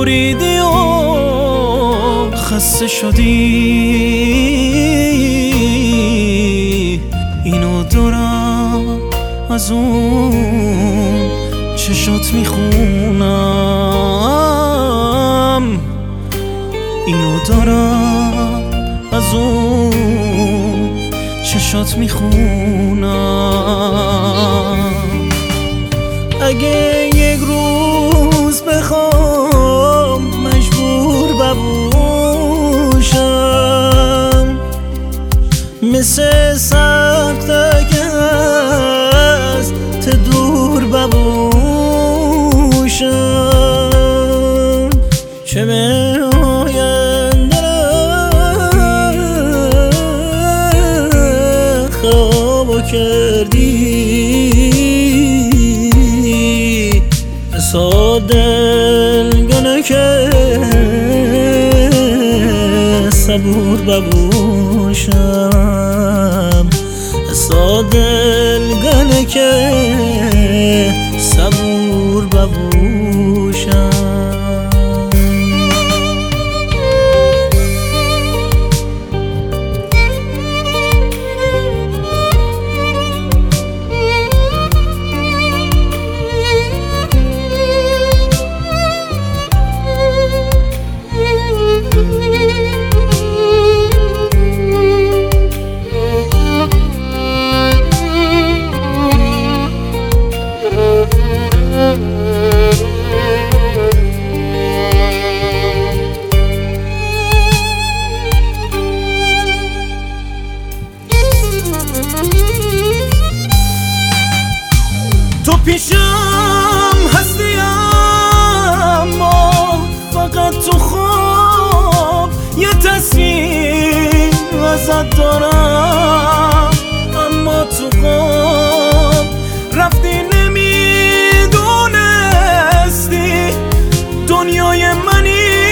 بریدی و خسته شدی، اینو دارم از اون چشات میخونم، اینو دارم از اون چشات میخونم. اگه یک روز بخوام مجبور ببوشم، مثل سقف که از ته دور ببوشم، چه به آینده خوابو کردی، سا دلگنه که صبور ببوشم، سا دلگنه که صبور ببوشم. تو پیشم هستی اما فقط تو خواب یه تصویر ازت دارم، اما تو خواب رفتی نمیدونستی دنیای منی